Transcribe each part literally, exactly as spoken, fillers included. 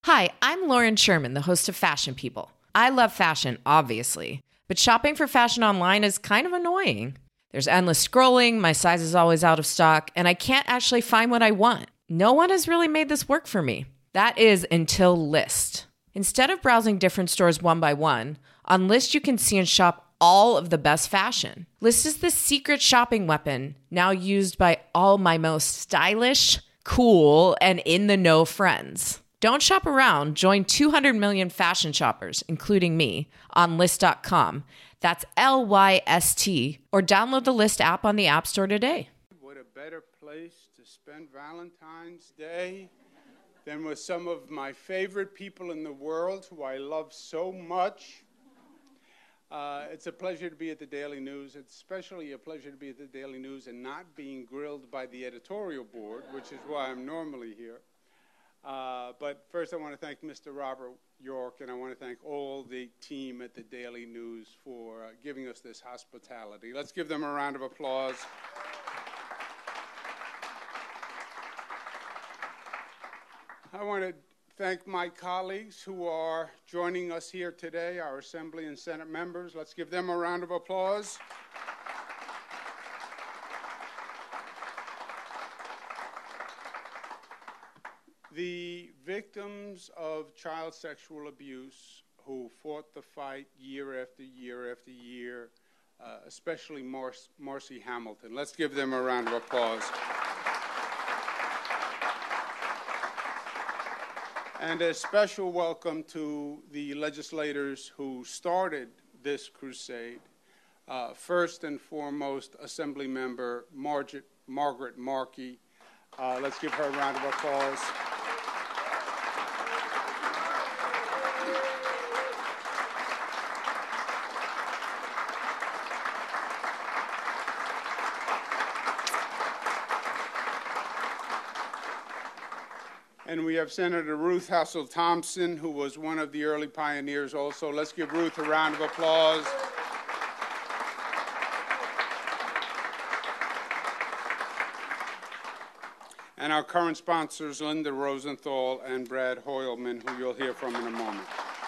Hi, I'm Lauren Sherman, the host of Fashion People. I love fashion, obviously, but shopping for fashion online is kind of annoying. There's endless scrolling, my size is always out of stock, and I can't actually find what I want. No one has really made this work for me. That is until Lyst. Instead of browsing different stores one by one, on Lyst you can see and shop all of the best fashion. Lyst is the secret shopping weapon now used by all my most stylish, cool, and in-the-know friends. Don't shop around. Join two hundred million fashion shoppers, including me, on Lyst dot com. That's L Y S T. Or download the Lyst app on the App Store today. What a better place to spend Valentine's Day than with some of my favorite people in the world who I love so much. Uh, it's a pleasure to be at the Daily News. It's especially a pleasure to be at the Daily News and not being grilled by the editorial board, which is why I'm normally here. Uh, but first I want to thank Mister Robert York, and I want to thank all the team at the Daily News for uh, giving us this hospitality. Let's give them a round of applause. I want to thank my colleagues who are joining us here today, our Assembly and Senate members. Let's give them a round of applause. The victims of child sexual abuse who fought the fight year after year after year, uh, especially Mar- Marcy Hamilton. Let's give them a round of applause. And a special welcome to the legislators who started this crusade. Uh, first and foremost, Assembly Member Margaret, Margaret Markey. Uh, let's give her a round of applause. And we have Senator Ruth Hassel Thompson, who was one of the early pioneers also. Let's give Ruth a round of applause. And our current sponsors, Linda Rosenthal and Brad Hoylman, who you'll hear from in a moment.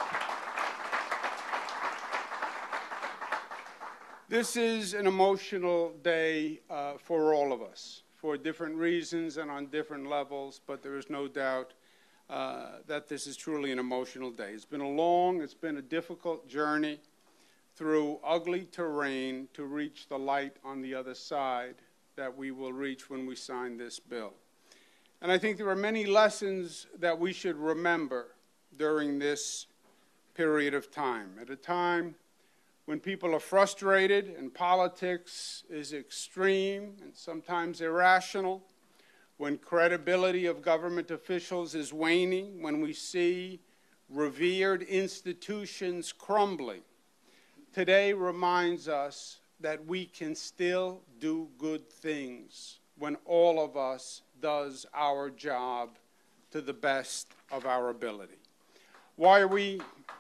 This is an emotional day uh, for all of us, for different reasons and on different levels, but there is no doubt uh, that this is truly an emotional day. It's been a long, it's been a difficult journey through ugly terrain to reach the light on the other side that we will reach when we sign this bill. And I think there are many lessons that we should remember during this period of time, at a time when people are frustrated and politics is extreme and sometimes irrational, when credibility of government officials is waning, when we see revered institutions crumbling. Today reminds us that we can still do good things when all of us does our job to the best of our ability. Why are we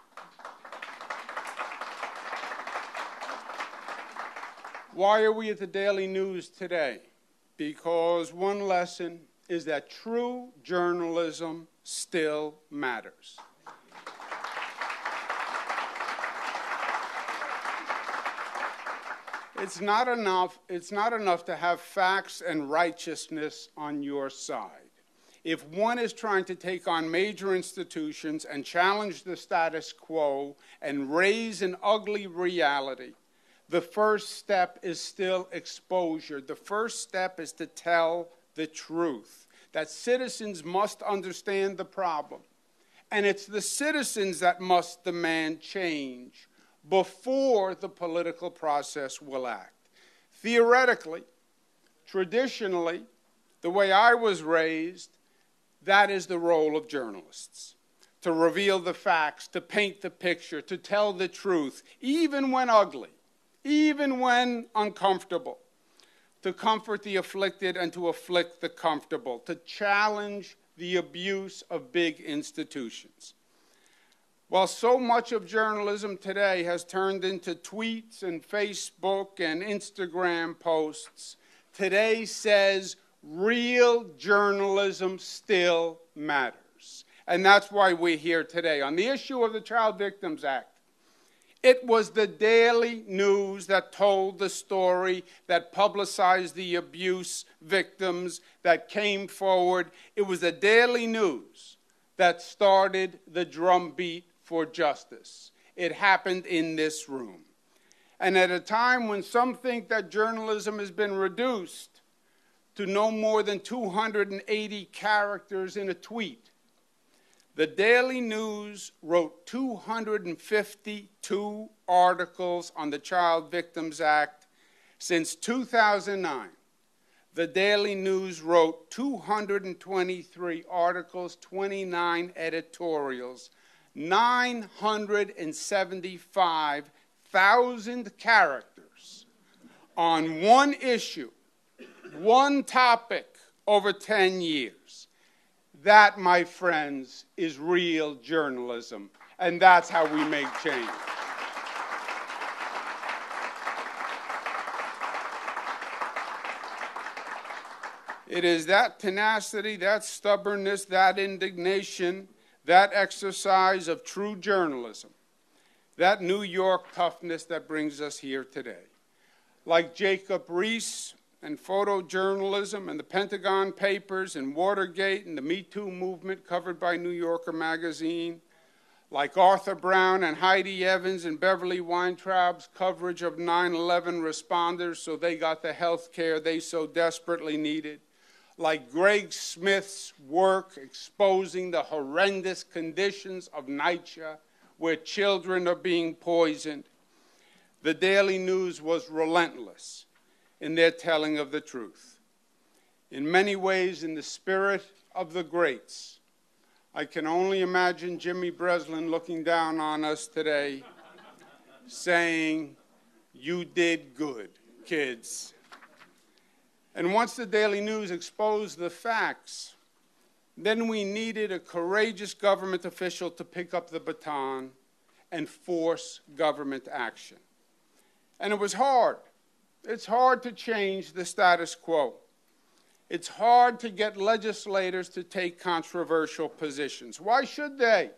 Why are we at the Daily News today? Because one lesson is that true journalism still matters. It's not enough, it's not enough to have facts and righteousness on your side. If one is trying to take on major institutions and challenge the status quo and raise an ugly reality, the first step is still exposure. The first step is to tell the truth, that citizens must understand the problem. And it's the citizens that must demand change before the political process will act. Theoretically, traditionally, the way I was raised, that is the role of journalists. To reveal the facts, to paint the picture, to tell the truth, even when ugly, even when uncomfortable, to comfort the afflicted and to afflict the comfortable, to challenge the abuse of big institutions. While so much of journalism today has turned into tweets and Facebook and Instagram posts, today says real journalism still matters. And that's why we're here today. On the issue of the Child Victims Act, it was the Daily News that told the story, that publicized the abuse victims, that came forward. It was the Daily News that started the drumbeat for justice. It happened in this room. And at a time when some think that journalism has been reduced to no more than two hundred eighty characters in a tweet, the Daily News wrote two hundred fifty-two articles on the Child Victims Act. Since two thousand nine, the Daily News wrote two hundred twenty-three articles, twenty-nine editorials, nine hundred seventy-five thousand characters on one issue, one topic over ten years. That, my friends, is real journalism, and that's how we make change. It is that tenacity, that stubbornness, that indignation, that exercise of true journalism, that New York toughness that brings us here today. Like Jacob Riis and photojournalism and the Pentagon Papers and Watergate and the Me Too movement covered by New Yorker magazine, like Arthur Brown and Heidi Evans and Beverly Weintraub's coverage of nine eleven responders so they got the health care they so desperately needed, like Greg Smith's work exposing the horrendous conditions of NYCHA where children are being poisoned. The Daily News was relentless in their telling of the truth. In many ways, in the spirit of the greats, I can only imagine Jimmy Breslin looking down on us today saying, "You did good, kids." And once the Daily News exposed the facts, then we needed a courageous government official to pick up the baton and force government action. And it was hard. It's hard to change the status quo. It's hard to get legislators to take controversial positions. Why should they?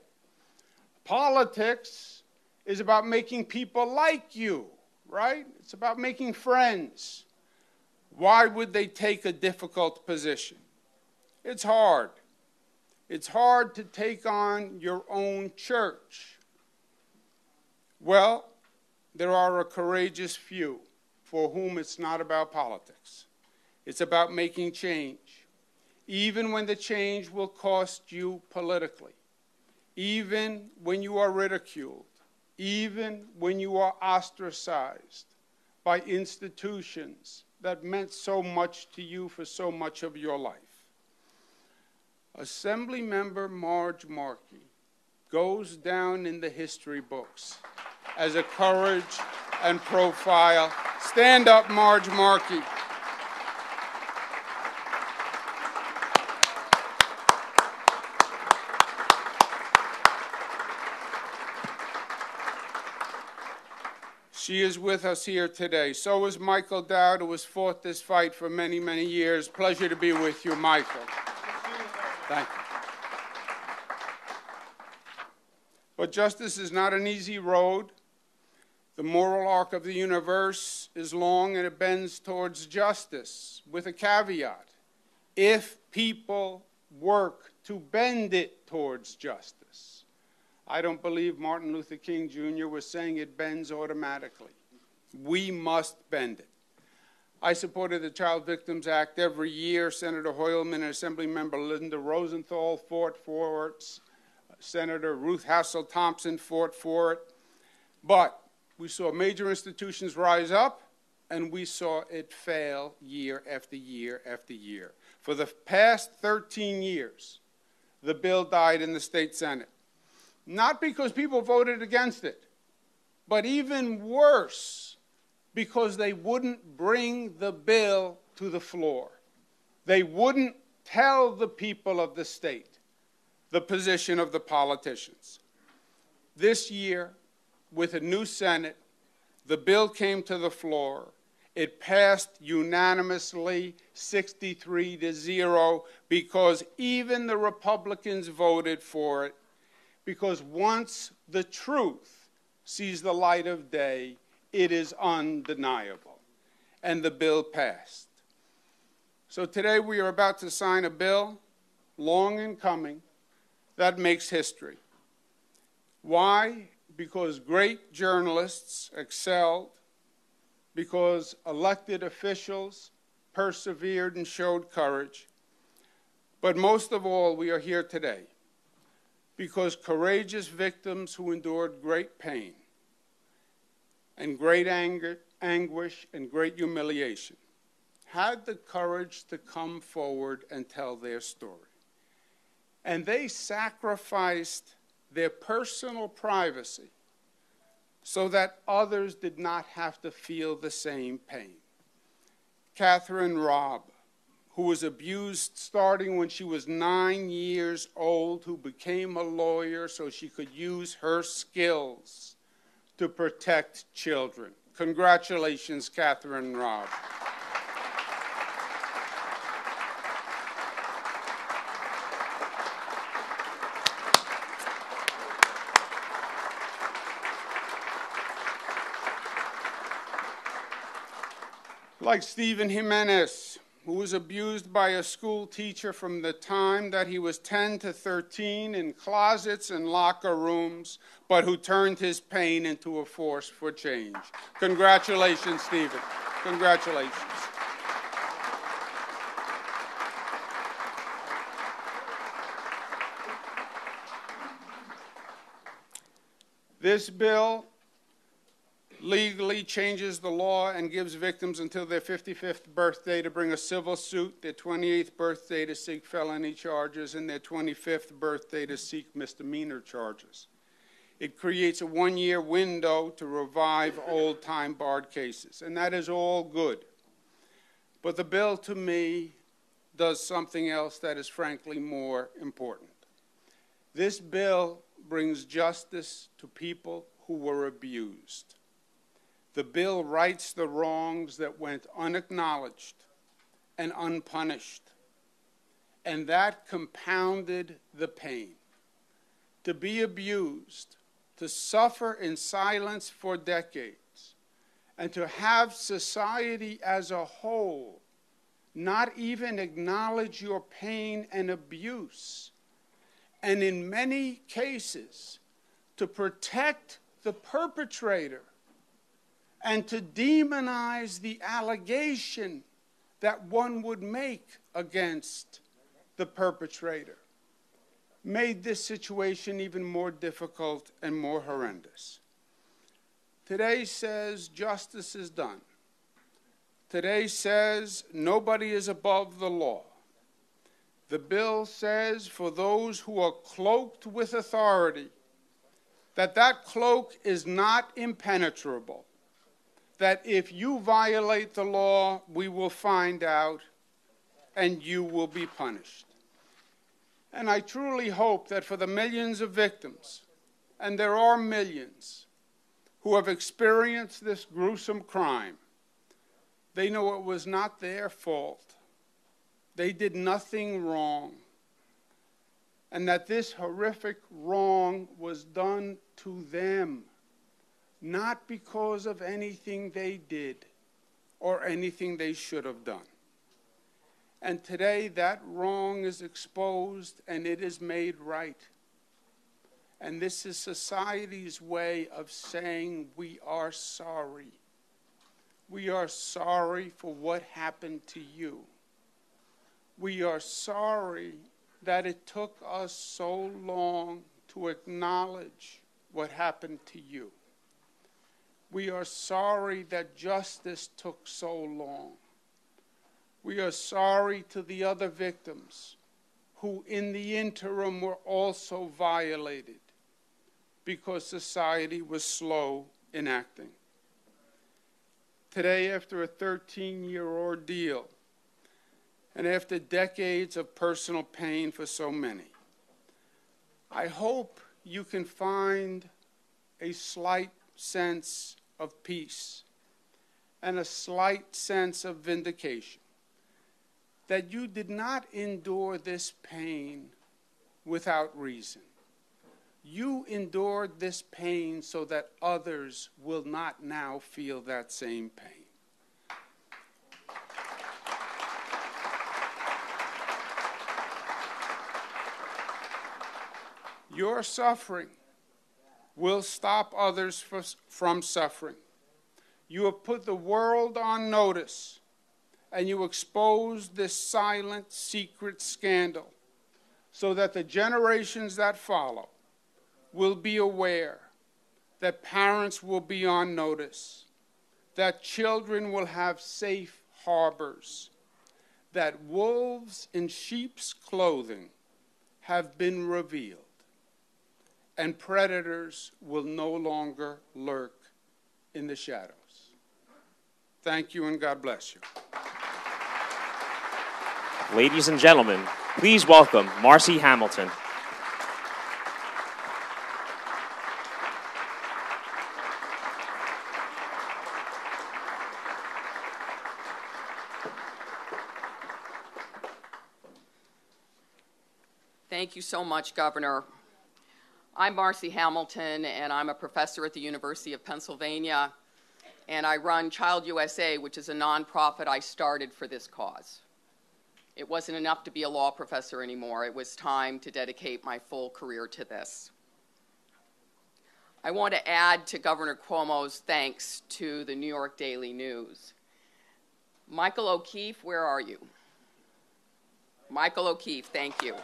Politics is about making people like you, right? It's about making friends. Why would they take a difficult position? It's hard. It's hard to take on your own church. Well, there are a courageous few for whom it's not about politics. It's about making change, even when the change will cost you politically, even when you are ridiculed, even when you are ostracized by institutions that meant so much to you for so much of your life. Assemblymember Marge Markey goes down in the history books as a courage and profile. Stand up, Marge Markey. She is with us here today. So is Michael Dowd, who has fought this fight for many, many years. Pleasure to be with you, Michael. Thank you. But justice is not an easy road. The moral arc of the universe is long and it bends towards justice, with a caveat. If people work to bend it towards justice. I don't believe Martin Luther King Junior was saying it bends automatically. We must bend it. I supported the Child Victims Act every year. Senator Hoylman and Assemblymember Linda Rosenthal fought for it. Senator Ruth Hassel Thompson fought for it. But we saw major institutions rise up, and we saw it fail year after year after year. For the past thirteen years, the bill died in the state Senate. Not because people voted against it, but even worse, because they wouldn't bring the bill to the floor. They wouldn't tell the people of the state the position of the politicians. This year, with a new Senate, the bill came to the floor, It passed unanimously, sixty-three to zero, because even the Republicans voted for it, because once the truth sees the light of day, it is undeniable. And the bill passed. So today we are about to sign a bill, long in coming, that makes history. Why? Because great journalists excelled, because elected officials persevered and showed courage. But most of all, we are here today because courageous victims who endured great pain and great anger, anguish and great humiliation had the courage to come forward and tell their story. And they sacrificed their personal privacy so that others did not have to feel the same pain. Catherine Robb, who was abused starting when she was nine years old, who became a lawyer so she could use her skills to protect children. Congratulations, Catherine Robb. Like Stephen Jimenez, who was abused by a school teacher from the time that he was ten to thirteen in closets and locker rooms, but who turned his pain into a force for change. Congratulations, Stephen. Congratulations. This bill legally changes the law and gives victims until their fifty-fifth birthday to bring a civil suit, their twenty-eighth birthday to seek felony charges, and their twenty-fifth birthday to seek misdemeanor charges. It creates a one-year window to revive old time-barred cases, and that is all good. But the bill, to me, does something else that is frankly more important. This bill brings justice to people who were abused. The bill rights the wrongs that went unacknowledged and unpunished, and that compounded the pain. To be abused, to suffer in silence for decades, and to have society as a whole not even acknowledge your pain and abuse, and in many cases, to protect the perpetrator and to demonize the allegation that one would make against the perpetrator, made this situation even more difficult and more horrendous. Today says justice is done. Today says nobody is above the law. The bill says for those who are cloaked with authority, that that cloak is not impenetrable, that if you violate the law, we will find out and you will be punished. And I truly hope that for the millions of victims, and there are millions, who have experienced this gruesome crime, they know it was not their fault. They did nothing wrong. And that this horrific wrong was done to them, not because of anything they did or anything they should have done. And today that wrong is exposed and it is made right. And this is society's way of saying we are sorry. We are sorry for what happened to you. We are sorry that it took us so long to acknowledge what happened to you. We are sorry that justice took so long. We are sorry to the other victims who in the interim were also violated because society was slow in acting. Today, after a thirteen-year ordeal, and after decades of personal pain for so many, I hope you can find a slight sense of peace and a slight sense of vindication that you did not endure this pain without reason. You endured this pain so that others will not now feel that same pain. Your suffering will stop others from suffering. You have put the world on notice, and you expose this silent, secret scandal so that the generations that follow will be aware, that parents will be on notice, that children will have safe harbors, that wolves in sheep's clothing have been revealed, and predators will no longer lurk in the shadows. Thank you, and God bless you. Ladies and gentlemen, please welcome Marcy Hamilton. Thank you so much, Governor. I'm Marcy Hamilton, and I'm a professor at the University of Pennsylvania, and I run Child U S A, which is a nonprofit I started for this cause. It wasn't enough to be a law professor anymore. It was time to dedicate my full career to this. I want to add to Governor Cuomo's thanks to the New York Daily News. Michael O'Keefe, where are you? Michael O'Keefe, thank you.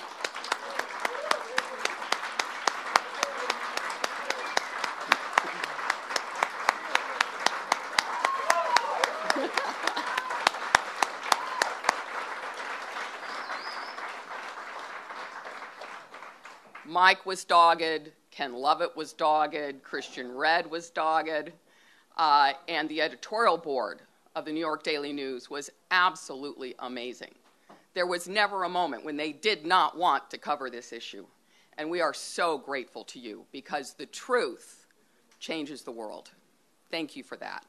Mike was dogged, Ken Lovett was dogged, Christian Redd was dogged, uh, and the editorial board of the New York Daily News was absolutely amazing. There was never a moment when they did not want to cover this issue, and we are so grateful to you because the truth changes the world. Thank you for that.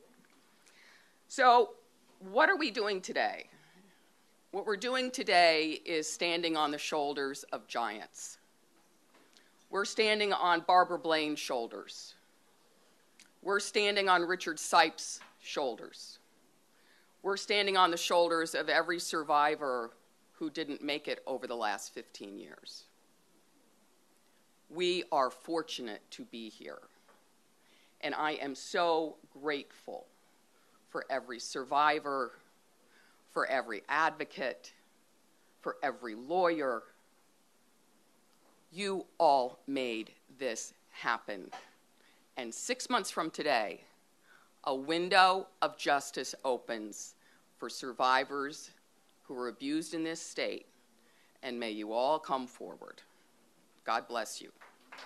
So, what are we doing today? What we're doing today is standing on the shoulders of giants. We're standing on Barbara Blaine's shoulders. We're standing on Richard Sipes' shoulders. We're standing on the shoulders of every survivor who didn't make it over the last fifteen years. We are fortunate to be here, and I am so grateful for every survivor, for every advocate, for every lawyer. You all made this happen. And six months from today, a window of justice opens for survivors who were abused in this state, and may you all come forward. God bless you.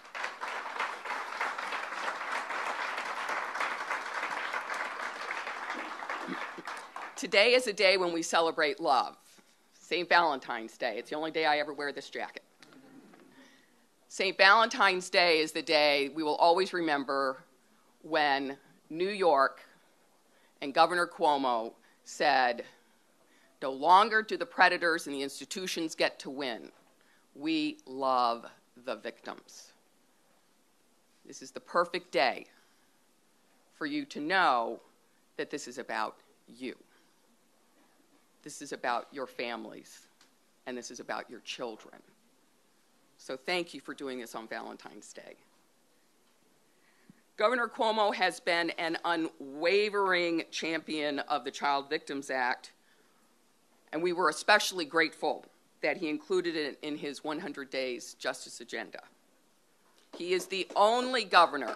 Today is a day when we celebrate love. Saint Valentine's Day. It's the only day I ever wear this jacket. Saint Valentine's Day is the day we will always remember when New York and Governor Cuomo said, no longer do the predators and the institutions get to win. We love the victims. This is the perfect day for you to know that this is about you. This is about your families, and this is about your children. So thank you for doing this on Valentine's Day. Governor Cuomo has been an unwavering champion of the Child Victims Act, and we were especially grateful that he included it in his one hundred days Justice agenda. He is the only governor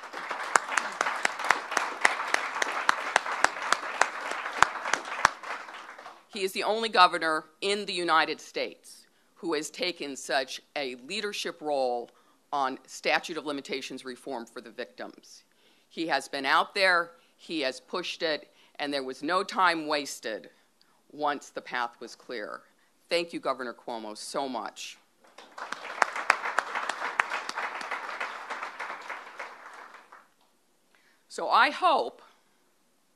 He is the only governor in the United States who has taken such a leadership role on statute of limitations reform for the victims. He has been out there, he has pushed it, and there was no time wasted once the path was clear. Thank you, Governor Cuomo, so much. So I hope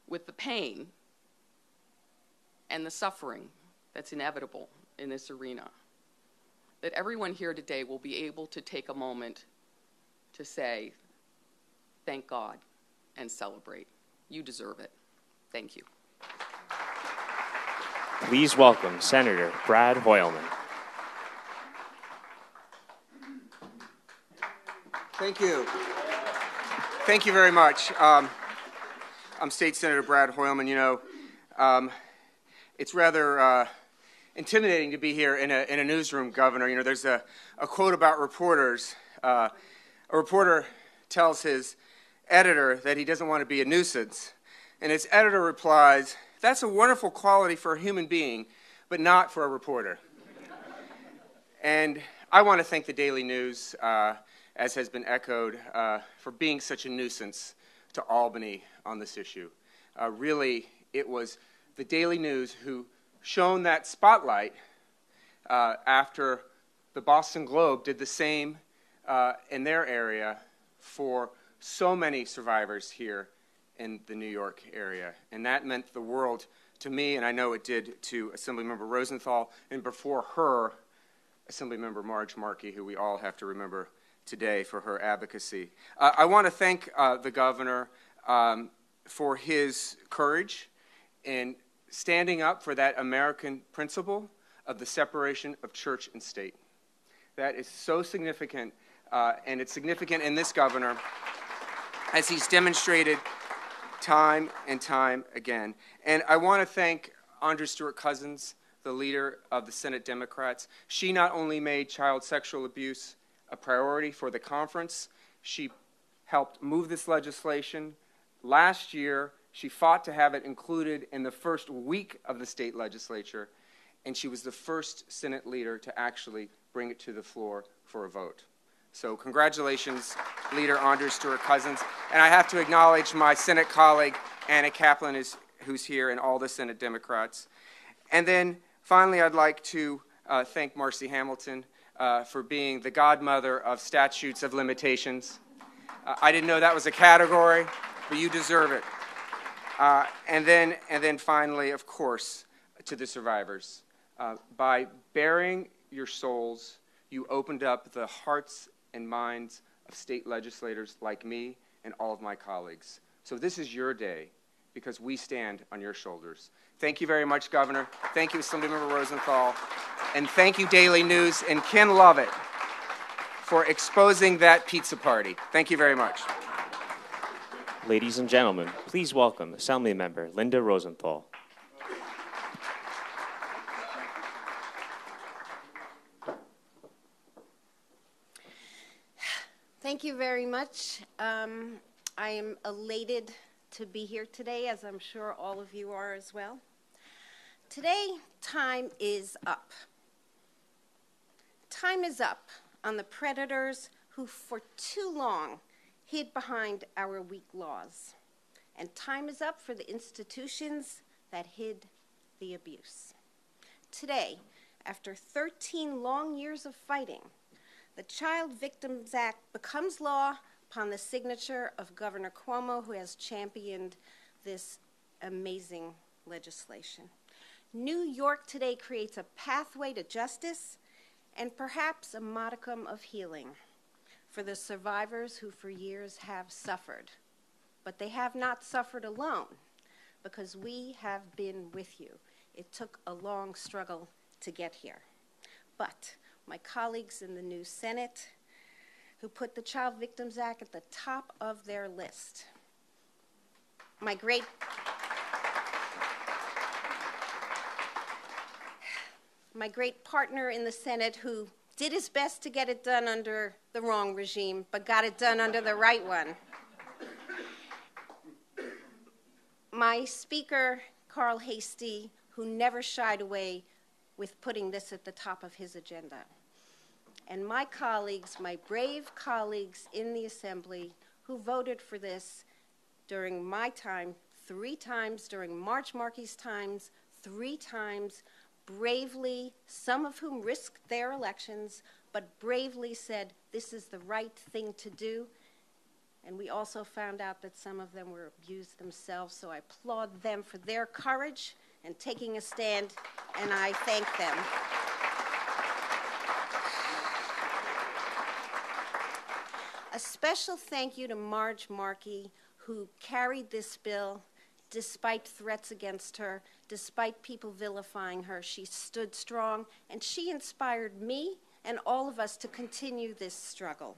with the pain and the suffering that's inevitable in this arena, that everyone here today will be able to take a moment to say, thank God, and celebrate. You deserve it. Thank you. Please welcome Senator Brad Hoylman. Thank you. Thank you very much. Um, I'm State Senator Brad Hoylman. You know, um, it's rather uh, intimidating to be here in a, in a newsroom, Governor. You know, there's a, a quote about reporters. Uh, a reporter tells his editor that he doesn't want to be a nuisance, and his editor replies, "That's a wonderful quality for a human being, but not for a reporter." And I want to thank the Daily News, uh, as has been echoed, uh, for being such a nuisance to Albany on this issue. Uh, really, it was the Daily News who shone that spotlight uh, after the Boston Globe did the same uh, in their area for so many survivors here in the New York area. And that meant the world to me, and I know it did to Assemblymember Rosenthal, and before her, Assemblymember Marge Markey, who we all have to remember today for her advocacy. Uh, I want to thank uh, the governor um, for his courage in standing up for that American principle of the separation of church and state. That is so significant, uh, and it's significant in this governor, as he's demonstrated time and time again. And I want to thank Andrea Stewart-Cousins, the leader of the Senate Democrats. She not only made child sexual abuse a priority for the conference, she helped move this legislation. Last year, she fought to have it included in the first week of the state legislature, and she was the first Senate leader to actually bring it to the floor for a vote. So congratulations, Leader Andrea Stewart-Cousins. And I have to acknowledge my Senate colleague, Anna Kaplan, is, who's here, and all the Senate Democrats. And then finally, I'd like to uh, thank Marcy Hamilton uh, for being the godmother of statutes of limitations. Uh, I didn't know that was a category, but you deserve it. Uh, and then, and then finally, of course, to the survivors. Uh, by bearing your souls, you opened up the hearts and minds of state legislators like me and all of my colleagues. So this is your day, because we stand on your shoulders. Thank you very much, Governor. Thank you, Assemblymember Rosenthal. And thank you, Daily News and Ken Lovett, for exposing that pizza party. Thank you very much. Ladies and gentlemen, please welcome Assemblymember Linda Rosenthal. Thank you very much. Um, I am elated to be here today, as I'm sure all of you are as well. Today, time is up. Time is up on the predators who for too long hid behind our weak laws. And time is up for the institutions that hid the abuse. Today, after thirteen long years of fighting, the Child Victims Act becomes law upon the signature of Governor Cuomo, who has championed this amazing legislation. New York today creates a pathway to justice and perhaps a modicum of healing for the survivors who for years have suffered. But they have not suffered alone, because we have been with you. It took a long struggle to get here. But my colleagues in the new Senate, who put the Child Victims Act at the top of their list. My great, my great partner in the Senate, who did his best to get it done under the wrong regime, but got it done under the right one. My Speaker, Carl Heastie, who never shied away with putting this at the top of his agenda. And my colleagues, my brave colleagues in the Assembly, who voted for this during my time, three times, during Marge Markey's times, three times, bravely, some of whom risked their elections, but bravely said, this is the right thing to do. And we also found out that some of them were abused themselves, so I applaud them for their courage and taking a stand, and I thank them. A special thank you to Marge Markey, who carried this bill despite threats against her, despite people vilifying her. She stood strong, and she inspired me and all of us to continue this struggle.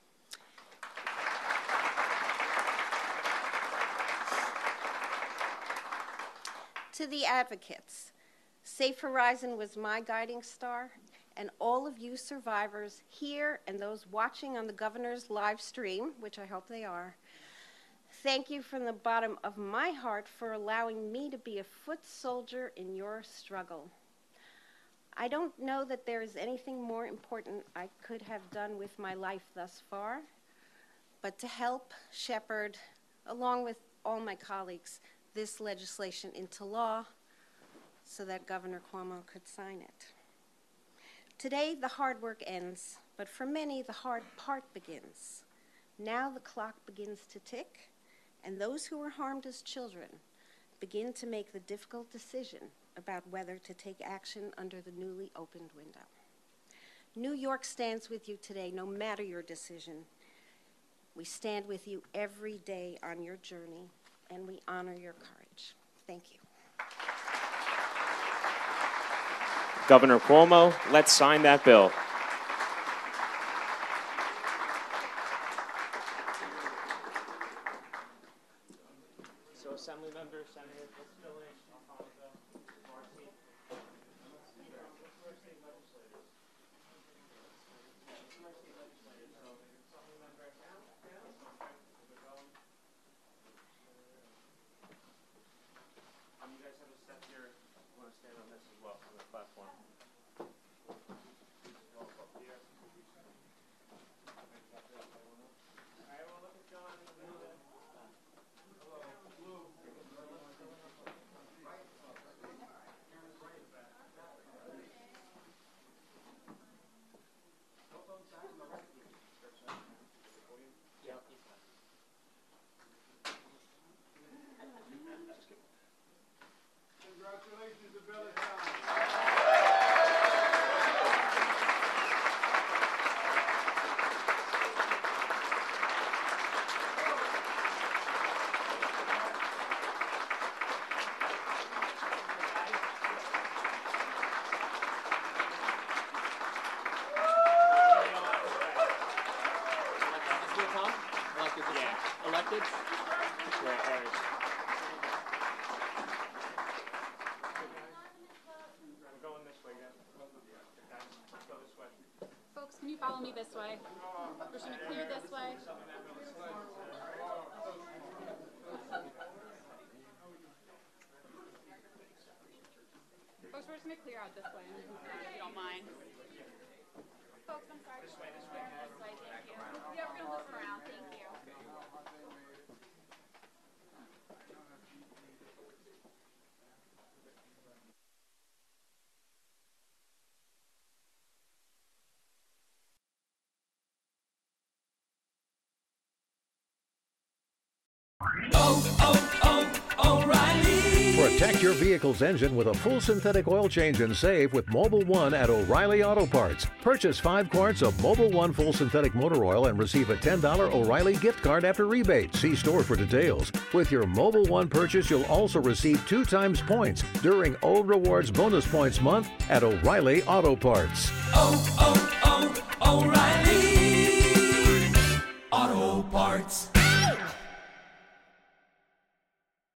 To the advocates, Safe Horizon was my guiding star, and all of you survivors here and those watching on the governor's live stream, which I hope they are, thank you from the bottom of my heart for allowing me to be a foot soldier in your struggle. I don't know that there is anything more important I could have done with my life thus far, but to help shepherd, along with all my colleagues, this legislation into law so that Governor Cuomo could sign it. Today, the hard work ends, but for many, the hard part begins. Now the clock begins to tick, and those who were harmed as children begin to make the difficult decision about whether to take action under the newly opened window. New York stands with you today, no matter your decision. We stand with you every day on your journey, and we honor your courage. Thank you. Governor Cuomo, let's sign that bill. So, Assembly members, Senator Fitzgerald, Alfonso, Marcy. Um, you guys have a step here. You want to stand on this as well on the platform. Congratulations, the bill is signed. Elected? Right, right. Folks, can you follow me this way? We're just going to clear this way. Folks, we're just going to clear out this way, if you don't mind. Folks, I'm sorry. This way, this way. This way, thank you. Yeah, we're going to loop around. Thank you. Oh, oh, oh, O'Reilly. Protect your vehicle's engine with a full synthetic oil change and save with Mobil one at O'Reilly Auto Parts. Purchase five quarts of Mobil one full synthetic motor oil and receive a ten dollar O'Reilly gift card after rebate. See store for details. With your Mobil one purchase, you'll also receive two times points during O Rewards Bonus Points Month at O'Reilly Auto Parts. Oh, oh, oh, O'Reilly Auto Parts.